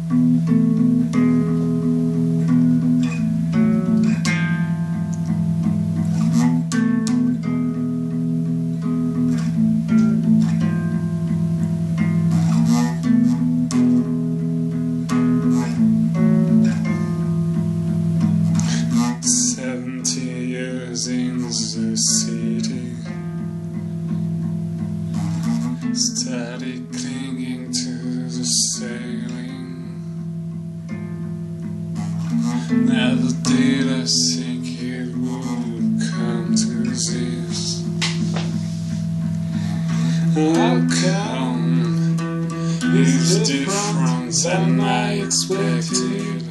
In the city, steady clinging to the sailing. Never did I think it would come to this. How come it's different than I expected?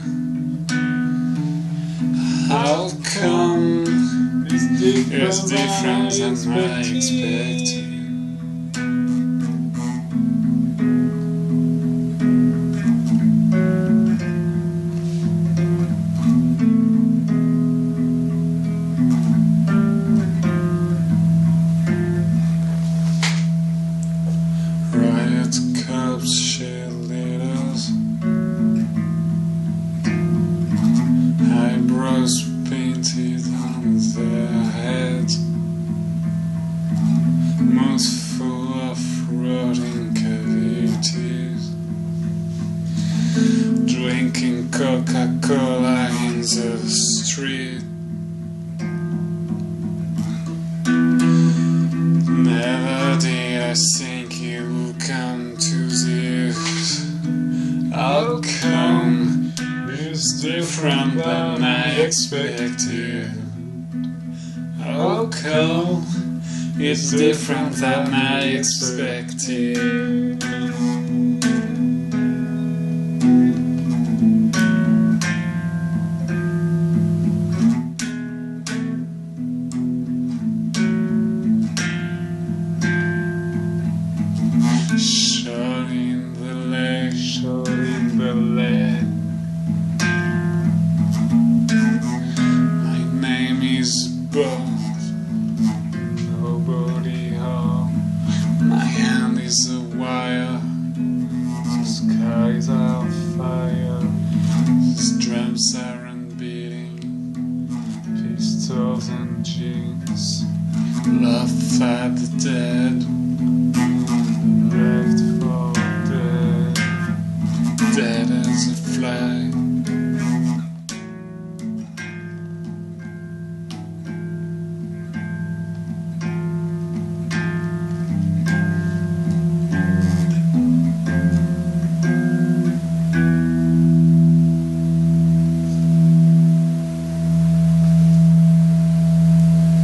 How come it's different than I expected? Riot cops, cheerleaders, eyebrows painted on their heads, mouths full of rotting cavities, drinking Coca-Cola in the street. Never did I think it would come to this. How come it's different than I expected? How come it's different than I expected? Shot in the leg, shot in the leg. My name is Bob. Nobody home. My hand is a wire. The skies are fire. The drums aren't beating. Pistols and jeans. Love at the dead.